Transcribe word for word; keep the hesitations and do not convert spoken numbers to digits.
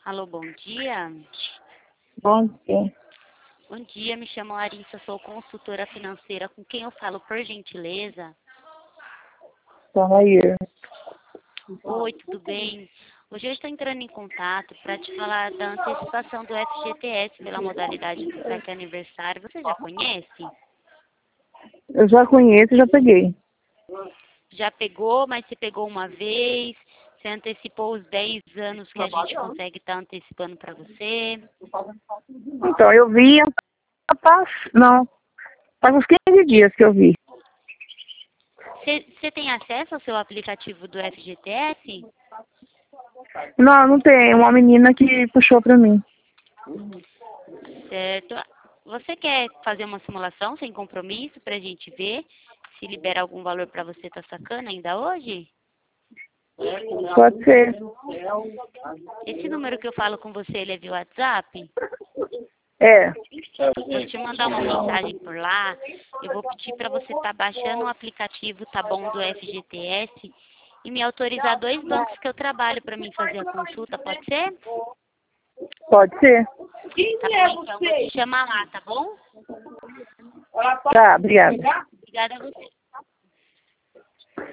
Alô, bom dia. Bom dia. Bom dia, me chamo Larissa, sou consultora financeira. Com quem eu falo, por gentileza? Aí. Oi, tudo bem? Hoje eu estou entrando em contato para te falar da antecipação do F G T S pela modalidade do Cartão Aniversário. Você já conhece? Eu já conheço e já peguei. Já pegou, mas você pegou uma vez? Você antecipou os dez anos que a gente consegue estar antecipando para você? Então, eu vi, faz, não, faz uns quinze dias que eu vi. Você tem acesso ao seu aplicativo do F G T S? Não, não tem, uma menina que puxou pra mim. Certo. Você quer fazer uma simulação sem compromisso para a gente ver se libera algum valor para você estar sacando ainda hoje? Pode ser. Esse número que eu falo com você, ele é via WhatsApp? É. Vou te mandar uma mensagem por lá. Eu vou pedir para você estar baixando o aplicativo, tá bom, do F G T S e me autorizar dois bancos que eu trabalho para mim fazer a consulta, pode ser? Pode ser. Tá bom, então. Vou te chamar lá, tá bom? Tá, obrigada. Obrigada a você.